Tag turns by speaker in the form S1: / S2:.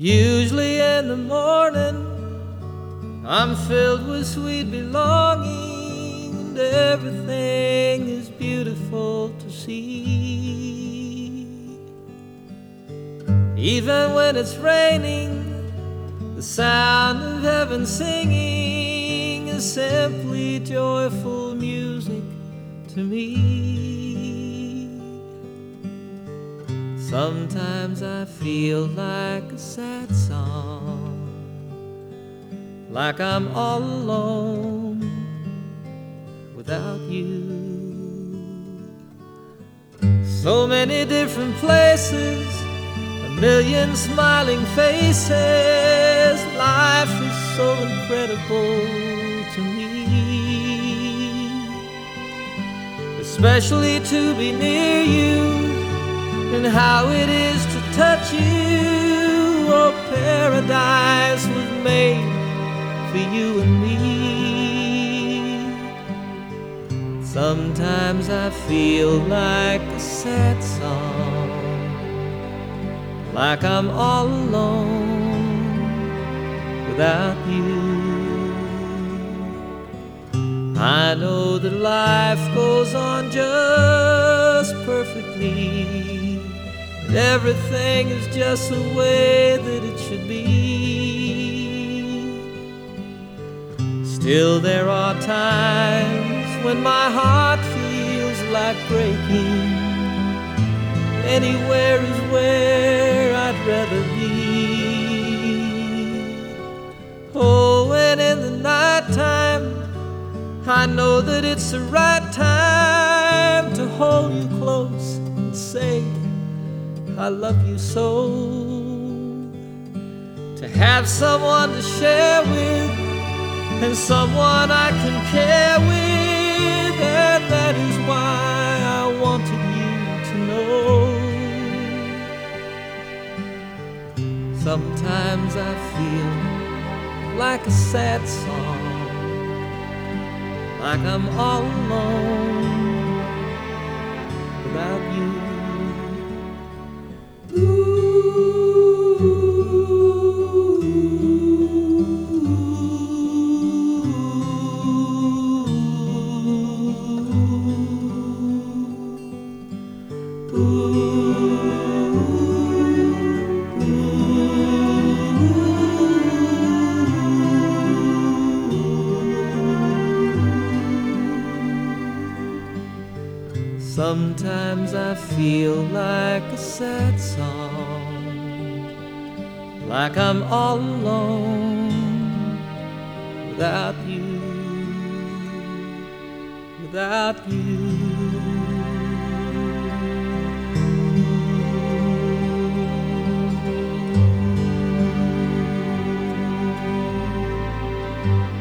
S1: Usually in the morning I'm filled with sweet belonging, and everything is beautiful to see. Even when it's raining, the sound of heaven singing is simply joyful music to me. Sometimes I feel like a sad song, like I'm all alone without you. So many different places, a million smiling faces. Life is so incredible to me, especially to be near you, and how it is to touch you. Oh, paradise was made for you and me. Sometimes I feel like a sad song, like I'm all alone without you. I know that life goes on just perfectly, and everything is just the way that it should be. Still there are times when my heart feels like breaking. Anywhere is where I'd rather be. Oh, and in the nighttime I know that it's the right time to hold you close and say I love you so. To have someone to share with, and someone I can care with, and that is why I wanted you to know. Sometimes I feel like a sad song, like I'm all alone without you. Sometimes I feel like a sad song, like I'm all alone without you, without you.